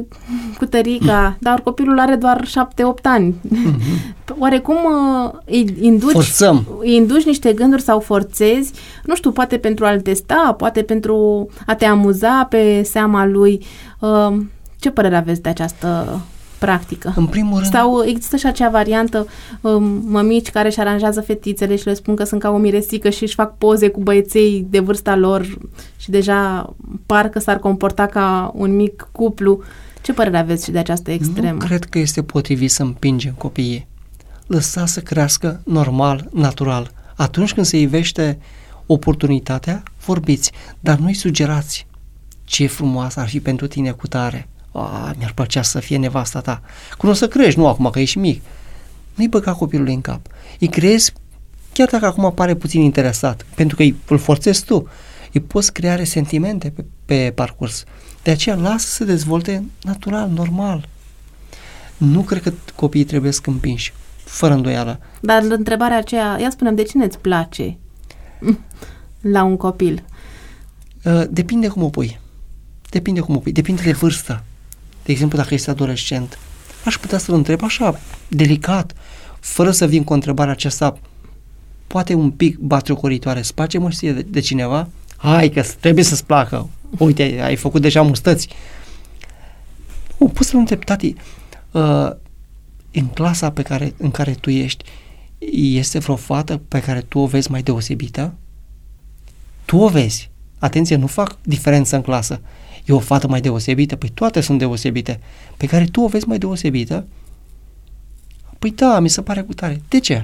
cutărica, dar copilul are doar 7-8 ani. Oarecum îi induci niște gânduri sau forțezi, nu știu, poate pentru a-l testa, poate pentru a te amuza pe seama lui. Ce părere aveți de această practică? În primul rând... Sau există și acea variantă, mămici care își aranjează fetițele și le spun că sunt ca o miresică și își fac poze cu băieței de vârsta lor și deja parcă s-ar comporta ca un mic cuplu. Ce părere aveți și de această extremă? Nu cred că este potrivit să împingem copiii. Lăsa să crească normal, natural. Atunci când se ivește oportunitatea, vorbiți, dar nu-i sugerați ce frumoasă ar fi pentru tine cu tare. Mi-ar plăcea să fie nevasta ta. Când o să crești, nu acum că ești mic. Nu-i băga copilului în cap. Îi creezi, chiar dacă acum pare puțin interesat, pentru că îl forțezi tu, îi poți crea resentimente pe parcurs. De aceea lasă să se dezvolte natural, normal. Nu cred că copiii trebuie să împinși, fără îndoială. Dar întrebarea aceea, ia spune-mi, de cine îți place la un copil? Depinde cum o pui. Depinde de vârstă. De exemplu, dacă este adolescent, aș putea să-l întreb așa, delicat, fără să vin cu întrebarea aceasta, poate un pic batjocoritoare, îți place măștie de cineva? Hai că trebuie să-ți placă. Uite, ai făcut deja mustăți. Poți să-l întrebi, tati, în clasa în care tu ești, este vreo fată pe care tu o vezi mai deosebită? Tu o vezi. Atenție, nu fac diferență în clasă. E o fată mai deosebită? Păi toate sunt deosebite. Pe care tu o vezi mai deosebită? Păi da, mi se pare cu tare. De ce?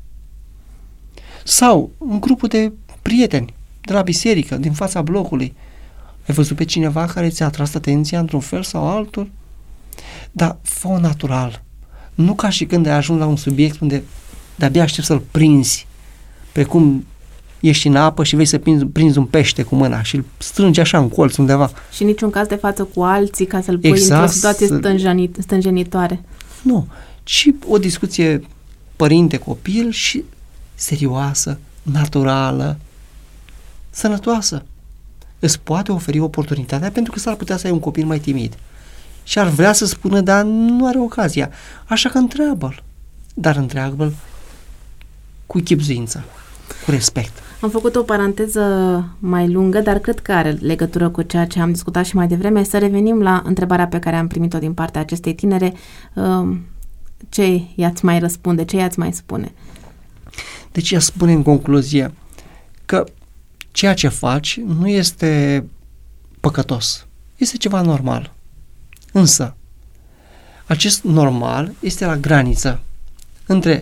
Sau un grup de prieteni de la biserică, din fața blocului. Ai văzut pe cineva care ți-a atras atenția într-un fel sau altul? Dar fă-o natural. Nu ca și când ai ajuns la un subiect unde de-abia aștept să-l prinzi, precum ești în apă și vei să prinzi un pește cu mâna și îl strângi așa în colț undeva. Și niciun caz de față cu alții ca să-l pui într-o situație stânjenitoare. Nu, ci o discuție părinte-copil și serioasă, naturală, sănătoasă. Îți poate oferi oportunitatea pentru că s-ar putea să ai un copil mai timid și ar vrea să spună, dar nu are ocazia. Așa că întreabă-l. Dar întreabă-l cu chibzuință, cu respect. Am făcut o paranteză mai lungă, dar cred că are legătură cu ceea ce am discutat și mai devreme. Să revenim la întrebarea pe care am primit-o din partea acestei tinere. Ce i-ați mai răspunde? Ce i-ați mai spune? Deci ea spune în concluzie că ceea ce faci nu este păcătos. Este ceva normal. Însă, acest normal este la graniță între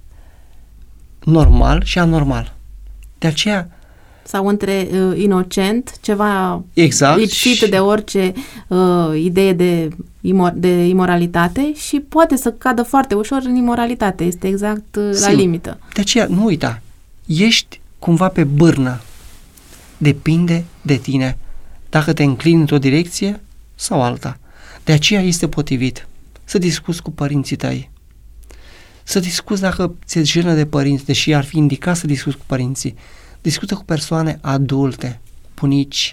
normal și anormal. De aceea... Sau între inocent, ceva exact, lipsit de orice idee de imoralitate și poate să cadă foarte ușor în imoralitate. Este exact la limită. De aceea, nu uita, ești cumva pe bârnă. Depinde de tine dacă te înclini într-o direcție sau alta. De aceea este potrivit să discuți cu părinții tăi. Să discuți dacă ți-e jenă de părinți, deși ar fi indicat să discuți cu părinții. Discută cu persoane adulte, bunici,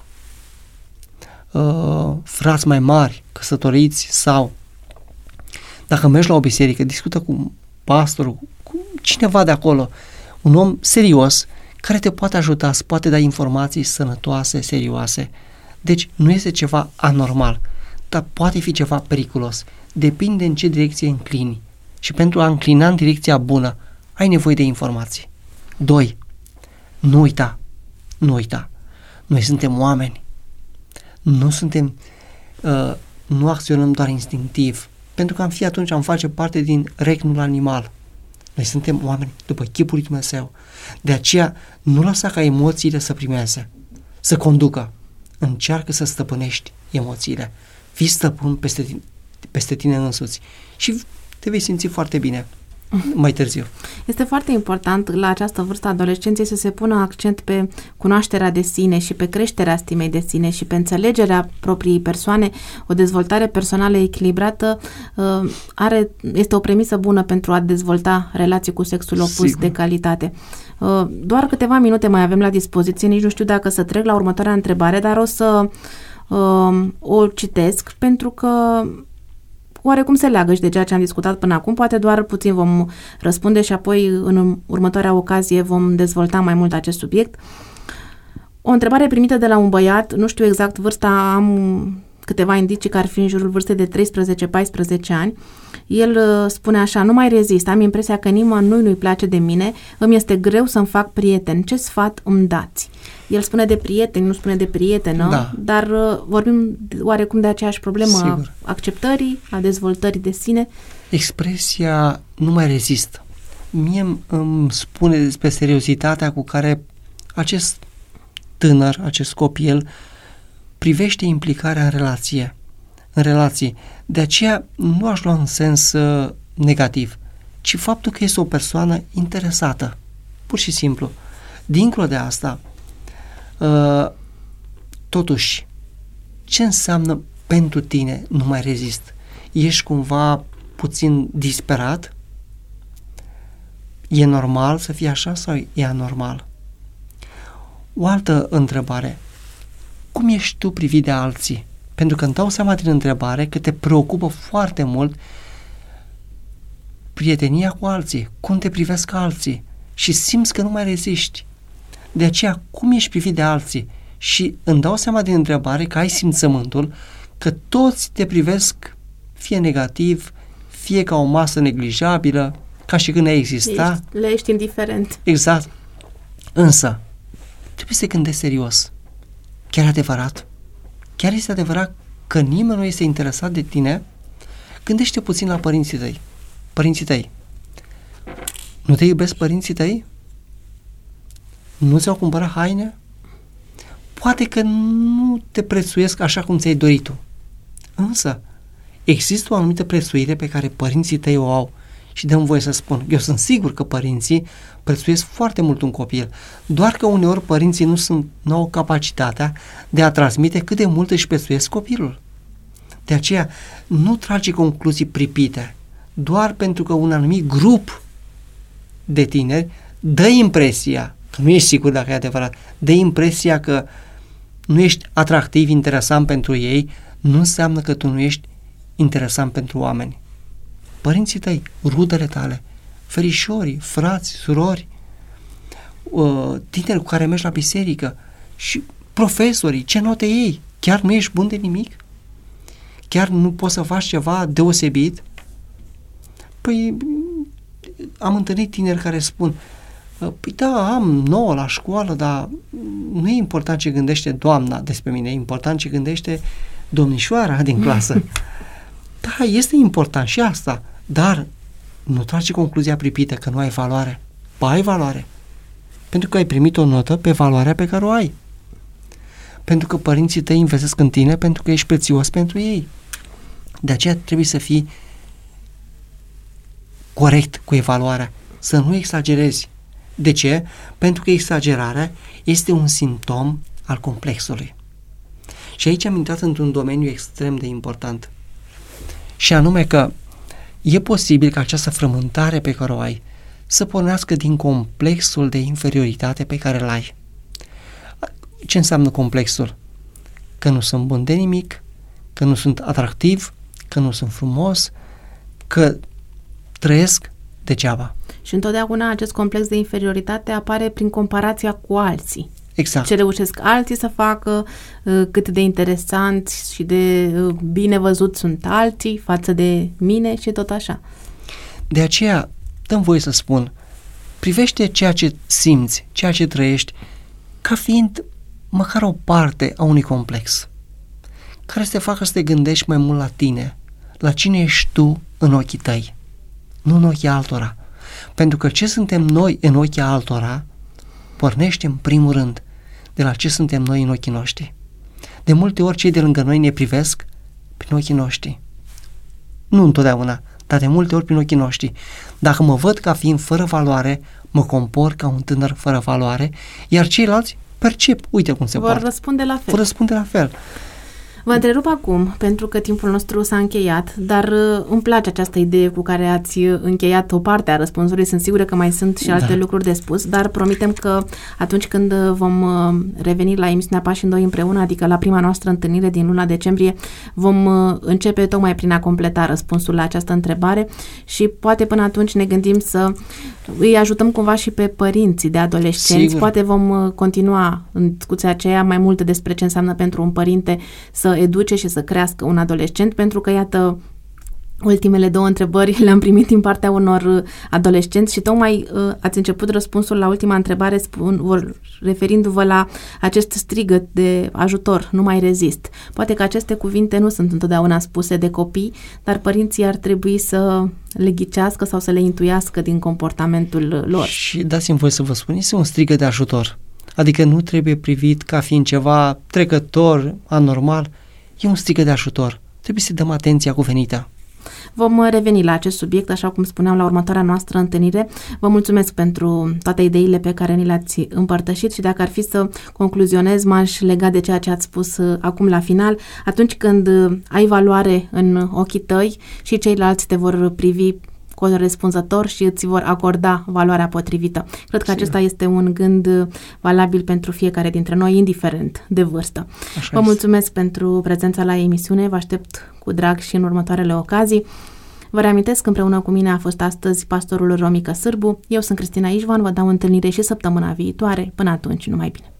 frați mai mari, căsătoriți sau dacă mergi la o biserică, discută cu pastorul, cu cineva de acolo, un om serios care te poate ajuta, îți poate da informații sănătoase, serioase. Deci nu este ceva anormal, dar poate fi ceva periculos. Depinde în ce direcție înclini. și pentru a înclina în direcția bună, ai nevoie de informații. 2. Nu uita. Noi suntem oameni. Nu acționăm doar instinctiv, pentru că atunci am face parte din regnul animal. Noi suntem oameni după chipul lui Dumnezeu. De aceea nu lăsa ca emoțiile să primeze, să conducă. Încearcă să stăpânești emoțiile. Fii stăpân peste tine însuți și te vei simți foarte bine mai târziu. Este foarte important la această vârstă a adolescenței să se pună accent pe cunoașterea de sine și pe creșterea stimei de sine și pe înțelegerea propriei persoane. O dezvoltare personală echilibrată este o premisă bună pentru a dezvolta relații cu sexul opus de calitate. Doar câteva minute mai avem la dispoziție, nici nu știu dacă să trec la următoarea întrebare, dar o să o citesc pentru că oarecum se leagă și de ceea ce am discutat până acum, poate doar puțin vom răspunde și apoi în următoarea ocazie vom dezvolta mai mult acest subiect. O întrebare primită de la un băiat, nu știu exact vârsta, am câteva indicii că ar fi în jurul vârstei de 13-14 ani. El spune așa: nu mai rezist, am impresia că nimănui nu-i place de mine, îmi este greu să-mi fac prieteni, ce sfat îmi dați? El spune de prieteni, nu spune de prietenă, da. Dar vorbim oarecum de aceeași problemă, a acceptării, a dezvoltării de sine. Expresia nu mai rezist mie îmi spune despre seriozitatea cu care acest tânăr, acest copil privește implicarea în relație. De aceea nu aș lua în sens negativ, ci faptul că este o persoană interesată, pur și simplu. Dincolo de asta, totuși, ce înseamnă pentru tine nu mai rezist? Ești cumva puțin disperat? E normal să fie așa sau e anormal? O altă întrebare. Cum ești tu privit de alții? Pentru că îmi dau seama din întrebare că te preocupă foarte mult prietenia cu alții, cum te privesc alții și simți că nu mai reziști. De aceea, cum ești privit de alții? Și îmi dau seama din întrebare că ai simțământul că toți te privesc fie negativ, fie ca o masă neglijabilă, ca și când ai exista. Le ești indiferent. Exact. Însă, trebuie să te gândești serios. Chiar adevărat? Chiar este adevărat că nimeni nu este interesat de tine? Gândește puțin la părinții tăi. Părinții tăi. Nu te iubesc părinții tăi? Nu ți-au cumpărat haine? Poate că nu te prețuiesc așa cum ți-ai dorit tu. Însă, există o anumită prețuire pe care părinții tăi o au. Și dă-mi voie să spun, eu sunt sigur că părinții prețuiesc foarte mult un copil, doar că uneori părinții nu au capacitatea de a transmite cât de mult își prețuiesc copilul. De aceea, nu trage concluzii pripite, doar pentru că un anumit grup de tineri dă impresia, că nu ești sigur dacă e adevărat, dă impresia că nu ești atractiv, interesant pentru ei, nu înseamnă că tu nu ești interesant pentru oameni. Părinții tăi, rudele tale, ferișorii, frați, surori, tineri cu care mergi la biserică și profesorii, ce note ei? Chiar nu ești bun de nimic? Chiar nu poți să faci ceva deosebit? Păi, am întâlnit tineri care spun, păi da, am 9 la școală, dar nu e important ce gândește doamna despre mine, e important ce gândește domnișoara din clasă. Da, este important și asta, dar nu trage concluzia pripită că nu ai valoare. Ba, ai valoare. Pentru că ai primit o notă pe valoarea pe care o ai. Pentru că părinții tăi investesc în tine, pentru că ești prețios pentru ei. De aceea trebuie să fii corect cu evaluarea, să nu exagerezi. De ce? Pentru că exagerarea este un simptom al complexului. Și aici am intrat într-un domeniu extrem de important. Și anume că e posibil ca această frământare pe care o ai să pornească din complexul de inferioritate pe care îl ai. Ce înseamnă complexul? Că nu sunt bun de nimic, că nu sunt atractiv, că nu sunt frumos, că trăiesc degeaba. Și întotdeauna acest complex de inferioritate apare prin comparația cu alții. Exact. Ce reușesc alții să facă, cât de interesanți și de bine văzut sunt alții față de mine și tot așa. De aceea, dăm voie să spun, privește ceea ce simți, ceea ce trăiești, ca fiind măcar o parte a unui complex, care să te facă să te gândești mai mult la tine, la cine ești tu în ochii tăi, nu în ochii altora. Pentru că ce suntem noi în ochii altora pornește în primul rând de la ce suntem noi în ochii noștri. De multe ori cei de lângă noi ne privesc prin ochii noștri. Nu întotdeauna, dar de multe ori prin ochii noștri. Dacă mă văd ca fiind fără valoare, mă compor ca un tânăr fără valoare, iar ceilalți percep, uite cum se poartă. Vor răspunde la fel. Vor răspunde la fel. Vă întrerup acum, pentru că timpul nostru s-a încheiat, dar îmi place această idee cu care ați încheiat o parte a răspunsului. Sunt sigură că mai sunt și alte lucruri de spus, dar promitem că atunci când vom reveni la emisiunea Pași în Doi împreună, adică la prima noastră întâlnire din luna decembrie, vom începe tocmai prin a completa răspunsul la această întrebare și poate până atunci ne gândim să îi ajutăm cumva și pe părinții de adolescenți. Sigur. Poate vom continua în discuția aceea mai multe despre ce înseamnă pentru un părinte să educe și să crească un adolescent, pentru că, iată, ultimele 2 întrebări le-am primit din partea unor adolescenți și tocmai ați început răspunsul la ultima întrebare referindu-vă la acest strigăt de ajutor, nu mai rezist. Poate că aceste cuvinte nu sunt întotdeauna spuse de copii, dar părinții ar trebui să le ghicească sau să le intuiască din comportamentul lor. Și dați-mi voi să vă spun, este un strigăt de ajutor. Adică nu trebuie privit ca fiind ceva trecător, anormal. E un strigăt de ajutor. Trebuie să dăm atenția cuvenită. Vom reveni la acest subiect, așa cum spuneam, la următoarea noastră întâlnire. Vă mulțumesc pentru toate ideile pe care ni le-ați împărtășit și dacă ar fi să concluzionez, m-aș lega de ceea ce ați spus acum la final. Atunci când ai valoare în ochii tăi și ceilalți te vor privi corespunzător și îți vor acorda valoarea potrivită. Cred că acesta este un gând valabil pentru fiecare dintre noi, indiferent de vârstă. Vă mulțumesc pentru prezența la emisiune, vă aștept cu drag și în următoarele ocazii. Vă reamintesc că împreună cu mine a fost astăzi pastorul Romica Sârbu. Eu sunt Cristina Ișvan, vă dau întâlnire și săptămâna viitoare. Până atunci, numai bine!